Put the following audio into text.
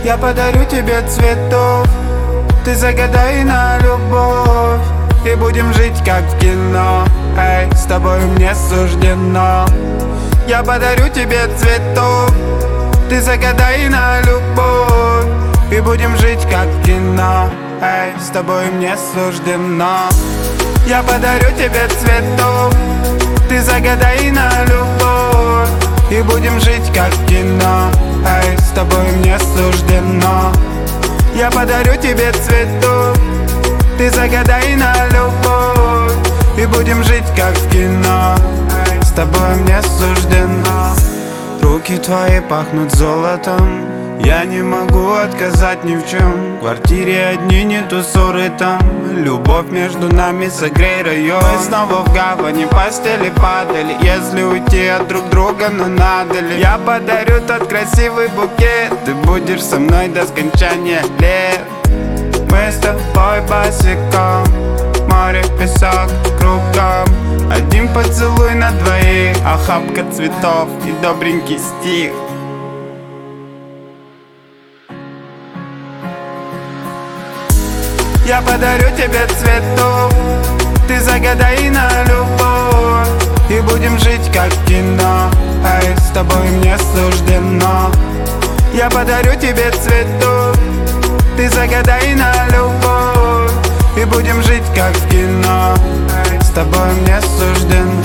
Я подарю тебе цветов, ты загадай на любовь, и будем жить как в кино. Эй, с тобой мне суждено. Я подарю тебе цветов, ты загадай на любовь, и будем жить как в кино. Эй, с тобой мне суждено. Я подарю тебе цветов, ты загадай на любовь, и будем жить как в кино. Эй, с тобой мне суждено. Я подарю тебе цветов, ты загадай на любовь, и будем жить как в кино. Эй, с тобой мне суждено. Руки твои пахнут золотом, я не могу отказать ни в чем. В квартире одни, нету ссоры там. Любовь между нами, согрей район. Мы снова в гавани, постели падали. Если уйти от друг друга, ну надо ли? Я подарю тот красивый букет, ты будешь со мной до скончания лет. Мы с тобой босиком, море, песок кругом. Один поцелуй на двоих, охапка цветов и добренький стих. Я подарю тебе цветов, ты загадай на любовь, и будем жить как в кино. Эй, с тобой мне суждено. Я подарю тебе цветов, ты загадай на любовь, и будем жить как в кино. Эй, с тобой мне суждено.